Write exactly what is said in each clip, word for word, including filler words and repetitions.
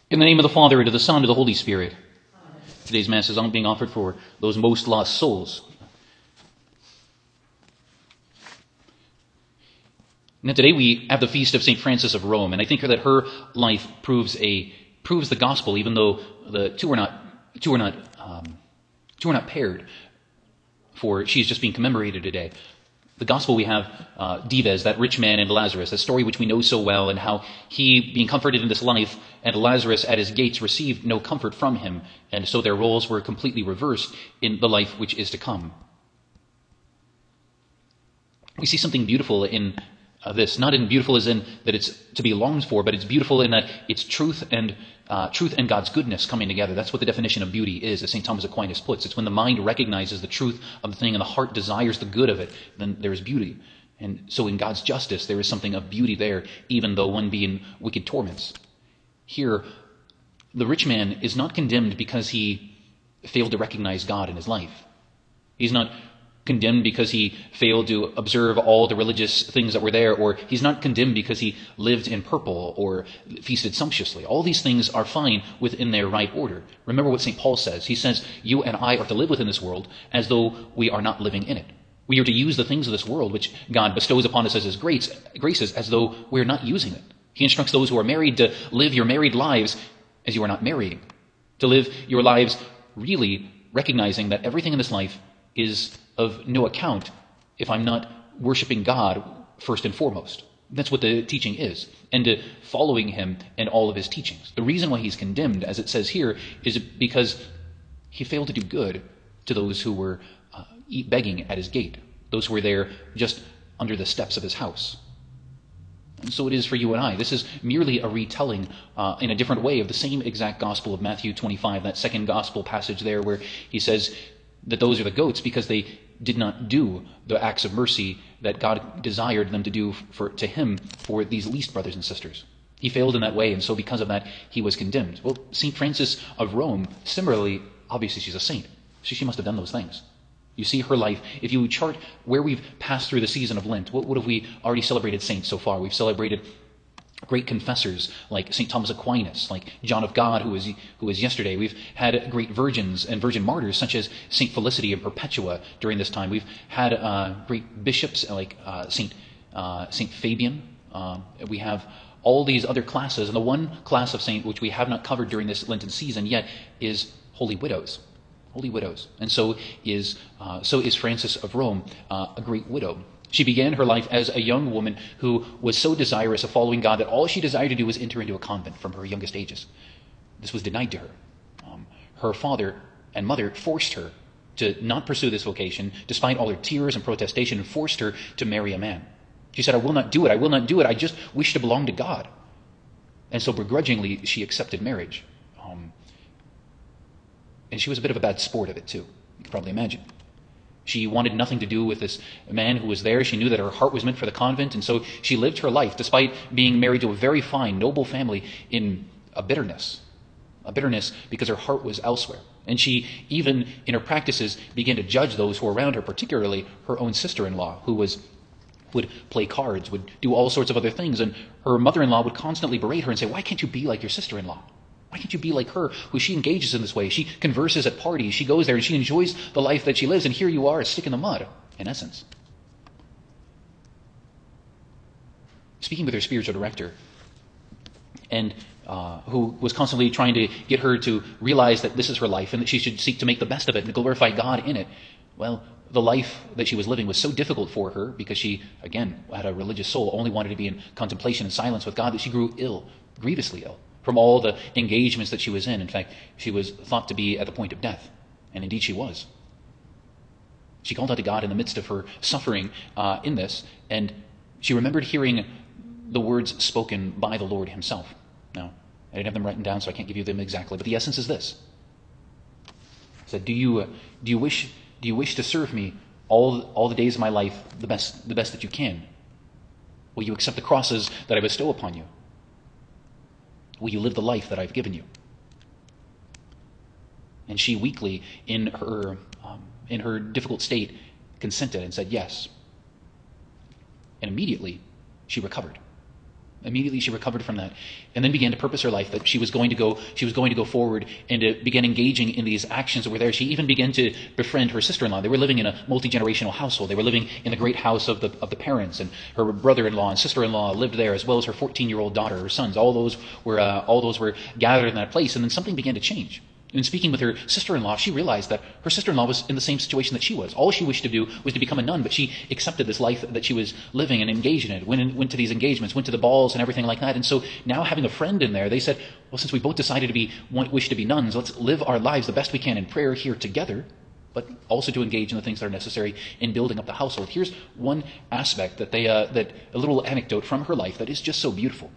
In the name of the Father, and of the Son, and of the Holy Spirit. Today's Mass is being offered for those most lost souls. Now today we have the feast of Saint Francis of Rome, and I think that her life proves a proves the gospel, even though the two are not two are not um, two are not paired. For she's just being commemorated today. The gospel we have uh, Dives, that rich man, and Lazarus, a story which we know so well, and how he, being comforted in this life, and Lazarus at his gates received no comfort from him, and so their roles were completely reversed in the life which is to come. We see something beautiful in uh, this, not in beautiful as in that it's to be longed for, but it's beautiful in that it's truth and uh, truth and God's goodness coming together. That's what the definition of beauty is, as Saint Thomas Aquinas puts. It's when the mind recognizes the truth of the thing and the heart desires the good of it, then there is beauty. And so in God's justice, there is something of beauty there, even though one be in wicked torments. Here, the rich man is not condemned because he failed to recognize God in his life. He's not condemned because he failed to observe all the religious things that were there, or he's not condemned because he lived in purple or feasted sumptuously. All these things are fine within their right order. Remember what Saint Paul says. He says, you and I are to live within this world as though we are not living in it. We are to use the things of this world which God bestows upon us as his grace, graces as though we're not using it. He instructs those who are married to live your married lives as you are not marrying, to live your lives really recognizing that everything in this life is of no account if I'm not worshiping God first and foremost. That's what the teaching is, and to following him in all of his teachings. The reason why he's condemned, as it says here, is because he failed to do good to those who were uh, begging at his gate, those who were there just under the steps of his house. And so it is for you and I. This is merely a retelling uh, in a different way of the same exact gospel of Matthew twenty-five, that second gospel passage there where he says that those are the goats because they did not do the acts of mercy that God desired them to do for to him for these least brothers and sisters. He failed in that way, and so because of that, he was condemned. Well, Saint Francis of Rome, similarly, obviously she's a saint. So she must have done those things. You see her life. If you chart where we've passed through the season of Lent, what, what have we already celebrated saints so far? We've celebrated great confessors like Saint Thomas Aquinas, like John of God, who was who was yesterday. We've had great virgins and virgin martyrs such as Saint Felicity and Perpetua during this time. We've had uh, great bishops like uh, Saint uh, Saint Fabian. Uh, we have all these other classes, and the one class of saint which we have not covered during this Lenten season yet is holy widows. Holy widows, and so is uh, so is Francis of Rome, uh, a great widow. She began her life as a young woman who was so desirous of following God that all she desired to do was enter into a convent from her youngest ages. This was denied to her. Um, her father and mother forced her to not pursue this vocation, despite all her tears and protestation, and forced her to marry a man. She said, I will not do it, I will not do it, I just wish to belong to God. And so begrudgingly, she accepted marriage. Um, and she was a bit of a bad sport of it too, you can probably imagine. She wanted nothing to do with this man who was there. She knew that her heart was meant for the convent, and so she lived her life, despite being married to a very fine, noble family, in a bitterness. A bitterness because her heart was elsewhere. And she, even in her practices, began to judge those who were around her, particularly her own sister-in-law, who was would play cards, would do all sorts of other things, and her mother-in-law would constantly berate her and say, why can't you be like your sister-in-law? Why can't you be like her, who she engages in this way? She converses at parties. She goes there and she enjoys the life that she lives. And here you are, a stick in the mud, in essence. Speaking with her spiritual director, and uh, who was constantly trying to get her to realize that this is her life and that she should seek to make the best of it and glorify God in it. Well, the life that she was living was so difficult for her because she, again, had a religious soul, only wanted to be in contemplation and silence with God, that she grew ill, grievously ill, from all the engagements that she was in. In fact, she was thought to be at the point of death. And indeed she was. She called out to God in the midst of her suffering uh, in this, and she remembered hearing the words spoken by the Lord himself. Now, I didn't have them written down, so I can't give you them exactly, but the essence is this. He said, do you, uh, do you wish do you wish to serve me all, all the days of my life the best, the best that you can? Will you accept the crosses that I bestow upon you? Will you live the life that I've given you? And she weakly, in her um, in her difficult state, consented and said yes. And immediately, she recovered. Immediately she recovered from that, and then began to purpose her life that she was going to go, she was going to go forward and to begin engaging in these actions that were there. She even began to befriend her sister-in-law. They were living in a multi-generational household. They were living in the great house of the of the parents, and her brother-in-law and sister-in-law lived there, as well as her fourteen-year-old daughter, her sons. All those were uh, all those were gathered in that place, and then something began to change. In speaking with her sister-in-law, she realized that her sister-in-law was in the same situation that she was. All she wished to do was to become a nun, but she accepted this life that she was living and engaged in it, went, in, went to these engagements, went to the balls and everything like that. And so now having a friend in there, they said, well, since we both decided to be, wish to be nuns, let's live our lives the best we can in prayer here together, but also to engage in the things that are necessary in building up the household. Here's one aspect that they, uh, that a little anecdote from her life that is just so beautiful.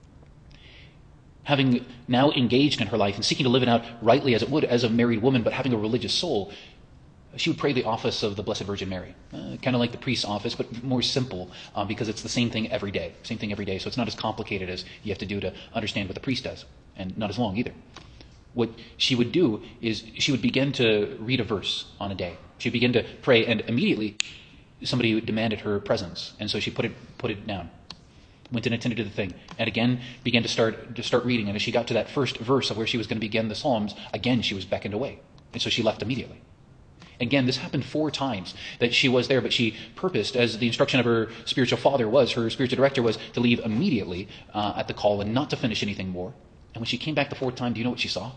Having now engaged in her life and seeking to live it out rightly as it would as a married woman, but having a religious soul, she would pray the office of the Blessed Virgin Mary. Uh, kind of like the priest's office, but more simple uh, because it's the same thing every day. Same thing every day, so it's not as complicated as you have to do to understand what the priest does, and not as long either. What she would do is she would begin to read a verse on a day. She would begin to pray, and immediately somebody demanded her presence, and so she put it put it down. Went and attended to the thing, and again began to start to start reading. And as she got to that first verse of where she was going to begin the Psalms, again she was beckoned away, and so she left immediately. Again, this happened four times that she was there, but she purposed, as the instruction of her spiritual father was, her spiritual director was, to leave immediately uh, at the call and not to finish anything more. And when she came back the fourth time, do you know what she saw?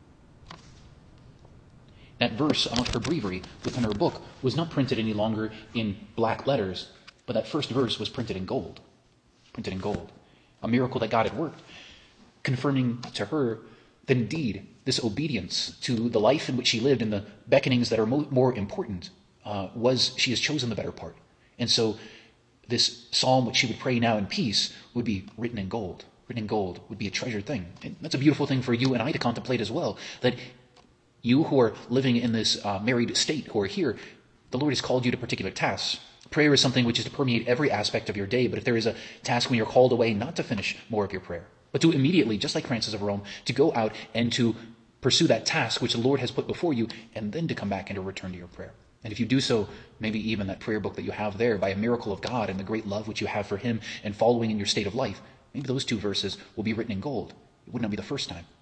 That verse on her breviary within her book was not printed any longer in black letters, but that first verse was printed in gold. Printed in gold. A miracle that God had worked, confirming to her that indeed this obedience to the life in which she lived and the beckonings that are mo- more important uh, was she has chosen the better part. And so this psalm which she would pray now in peace would be written in gold. Written in gold would be a treasured thing. And that's a beautiful thing for you and I to contemplate as well, that you who are living in this uh, married state, who are here, the Lord has called you to particular tasks. Prayer is something which is to permeate every aspect of your day, but if there is a task when you're called away, not to finish more of your prayer, but to immediately, just like Francis of Rome, to go out and to pursue that task which the Lord has put before you, and then to come back and to return to your prayer. And if you do so, maybe even that prayer book that you have there, by a miracle of God and the great love which you have for Him and following in your state of life, maybe those two verses will be written in gold. It would not be the first time.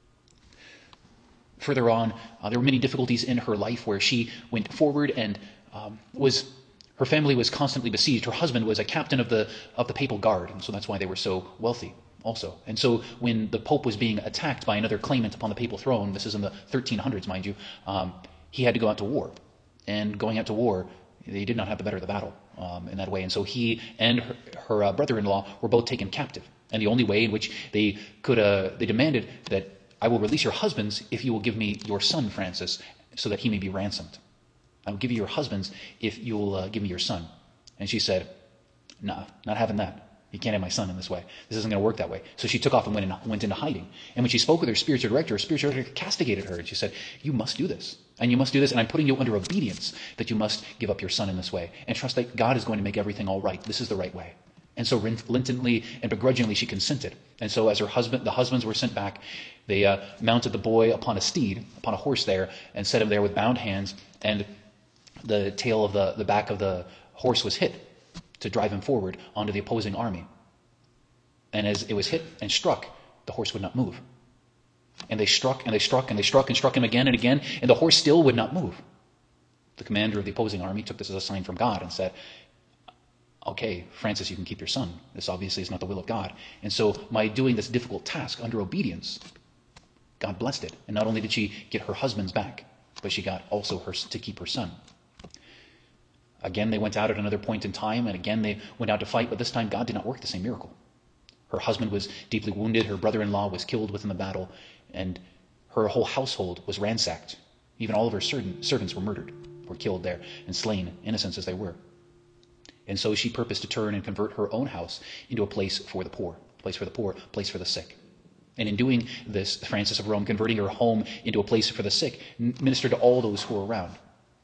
Further on, uh, there were many difficulties in her life where she went forward and um, was... Her family was constantly besieged. Her husband was a captain of the of the papal guard, and so that's why they were so wealthy also. And so when the Pope was being attacked by another claimant upon the papal throne, this is in the thirteen hundreds, mind you, um, he had to go out to war. And going out to war, they did not have the better of the battle um, in that way. And so he and her, her uh, brother-in-law were both taken captive. And the only way in which they could, uh, they demanded that I will release your husbands if you will give me your son, Francis, so that he may be ransomed. I will give you your husbands if you'll uh, give me your son. And she said, nah, not having that. You can't have my son in this way. This isn't going to work that way. So she took off and went, in, went into hiding. And when she spoke with her spiritual director, her spiritual director castigated her. And she said, you must do this. And you must do this. And I'm putting you under obedience that you must give up your son in this way. And trust that God is going to make everything all right. This is the right way. And so reluctantly and begrudgingly she consented. And so as her husband, the husbands were sent back, they uh, mounted the boy upon a steed, upon a horse there, and set him there with bound hands. And the tail of the, the back of the horse was hit to drive him forward onto the opposing army. And as it was hit and struck, the horse would not move. And they struck and they struck and they struck and struck him again and again, and the horse still would not move. The commander of the opposing army took this as a sign from God and said, okay, Francis, you can keep your son. This obviously is not the will of God. And so by doing this difficult task under obedience, God blessed it. And not only did she get her husbands back, but she got also her to keep her son. Again, they went out at another point in time, and again they went out to fight, but this time God did not work the same miracle. Her husband was deeply wounded, her brother-in-law was killed within the battle, and her whole household was ransacked. Even all of her servants were murdered, were killed there, and slain, innocents as they were. And so she purposed to turn and convert her own house into a place for the poor, a place for the poor, a place for the sick. And in doing this, Francis of Rome, converting her home into a place for the sick, ministered to all those who were around.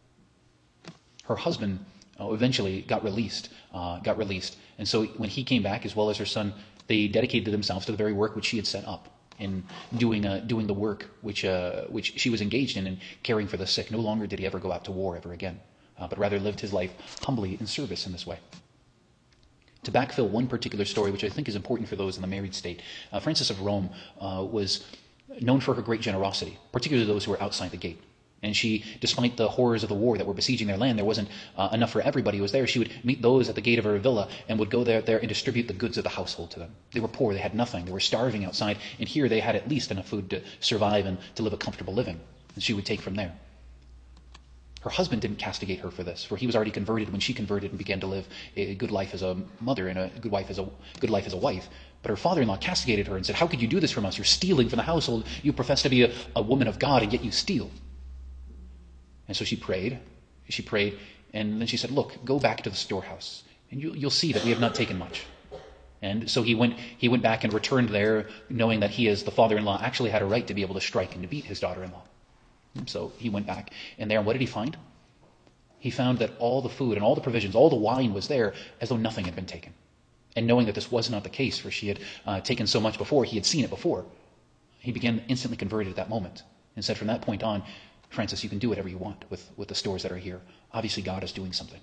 Her husband uh, eventually got released, uh, got released. And so when he came back, as well as her son, they dedicated themselves to the very work which she had set up in doing uh, doing the work which uh, which she was engaged in in caring for the sick. No longer did he ever go out to war ever again, uh, but rather lived his life humbly in service in this way. to backfill one particular story, which I think is important for those in the married state. Uh, Frances of Rome uh, was known for her great generosity, particularly those who were outside the gate. And she, despite the horrors of the war that were besieging their land, there wasn't uh, enough for everybody who was there. She would meet those at the gate of her villa and would go there, there and distribute the goods of the household to them. They were poor, they had nothing, they were starving outside, and here they had at least enough food to survive and to live a comfortable living. And she would take from there. Her husband didn't castigate her for this, for he was already converted when she converted and began to live a good life as a mother and a good wife as a good life as a wife. But her father-in-law castigated her and said, "How could you do this from us? You're stealing from the household. You profess to be a, a woman of God, and yet you steal." And so she prayed. She prayed, and then she said, "Look, go back to the storehouse, and you, you'll see that we have not taken much." And so he went. He went back and returned there, knowing that he, as the father-in-law, actually had a right to be able to strike and to beat his daughter-in-law. So he went back, and there, what did he find? He found that all the food and all the provisions, all the wine was there, as though nothing had been taken. And knowing that this was not the case, for she had uh, taken so much before, he had seen it before, he began instantly converted at that moment, and said, from that point on, "Frances, you can do whatever you want with, with the stores that are here. Obviously, God is doing something."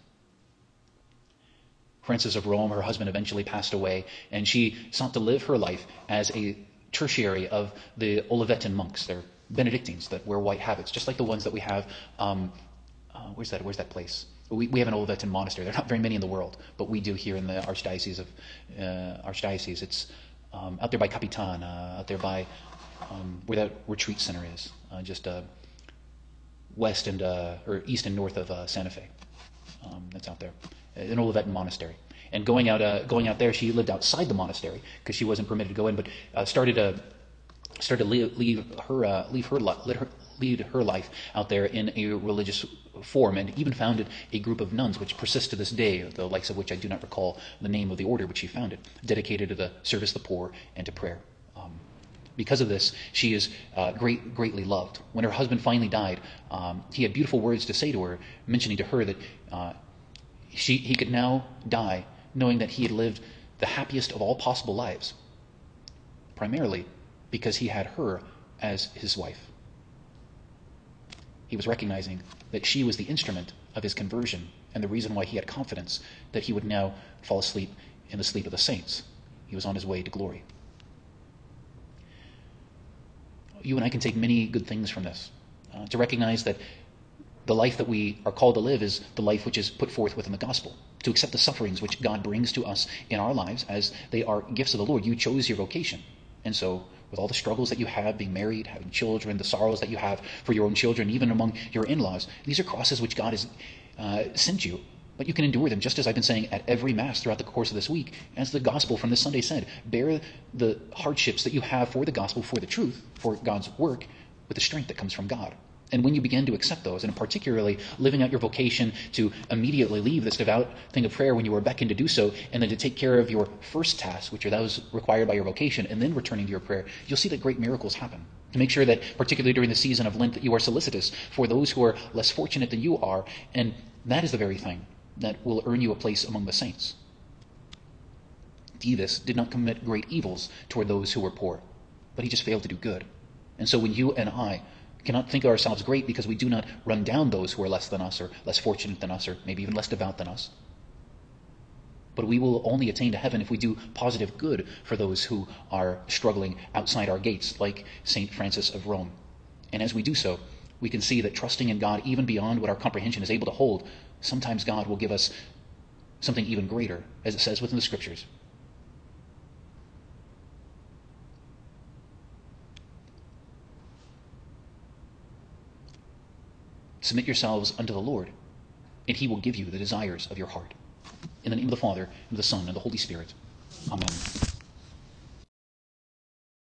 Frances of Rome, her husband, eventually passed away, and she sought to live her life as a tertiary of the Olivetan monks. They're Benedictines that wear white habits, just like the ones that we have. Um, uh, where's that? Where's that place? We, we have an Olivetan monastery. There are not very many in the world, but we do here in the Archdiocese of uh, Archdiocese. It's um, out there by Capitan, uh, out there by um, where that retreat center is, uh, just uh, west and uh, or east and north of uh, Santa Fe. Um, that's out there, an Olivetan monastery. And going out, uh, going out there, she lived outside the monastery because she wasn't permitted to go in, but uh, started a. started to leave, leave her uh, leave her, let her lead her life out there in a religious form, and even founded a group of nuns which persist to this day, the likes of which I do not recall the name of the order which she founded, dedicated to the service of the poor and to prayer. Um, because of this, she is uh, great, greatly loved. When her husband finally died, um, he had beautiful words to say to her, mentioning to her that uh, she he could now die knowing that he had lived the happiest of all possible lives, primarily because he had her as his wife. He was recognizing that she was the instrument of his conversion and the reason why he had confidence that he would now fall asleep in the sleep of the saints. He was on his way to glory. You and I can take many good things from this. Uh, to recognize that the life that we are called to live is the life which is put forth within the gospel. To accept the sufferings which God brings to us in our lives as they are gifts of the Lord. You chose your vocation. And so, with all the struggles that you have, being married, having children, the sorrows that you have for your own children, even among your in-laws, these are crosses which God has uh, sent you. But you can endure them, just as I've been saying at every Mass throughout the course of this week. As the gospel from this Sunday said, bear the hardships that you have for the gospel, for the truth, for God's work, with the strength that comes from God. And when you begin to accept those, and particularly living out your vocation to immediately leave this devout thing of prayer when you are beckoned to do so, and then to take care of your first tasks, which are those required by your vocation, and then returning to your prayer, you'll see that great miracles happen. To make sure that, particularly during the season of Lent, that you are solicitous for those who are less fortunate than you are, and that is the very thing that will earn you a place among the saints. Dives did not commit great evils toward those who were poor, but he just failed to do good. And so when you and I cannot think of ourselves great because we do not run down those who are less than us, or less fortunate than us, or maybe even less devout than us. But we will only attain to heaven if we do positive good for those who are struggling outside our gates, like Saint Frances of Rome. And as we do so, we can see that trusting in God even beyond what our comprehension is able to hold, sometimes God will give us something even greater, as it says within the Scriptures. Submit yourselves unto the Lord, and he will give you the desires of your heart. In the name of the Father, and of the Son, and of the Holy Spirit. Amen.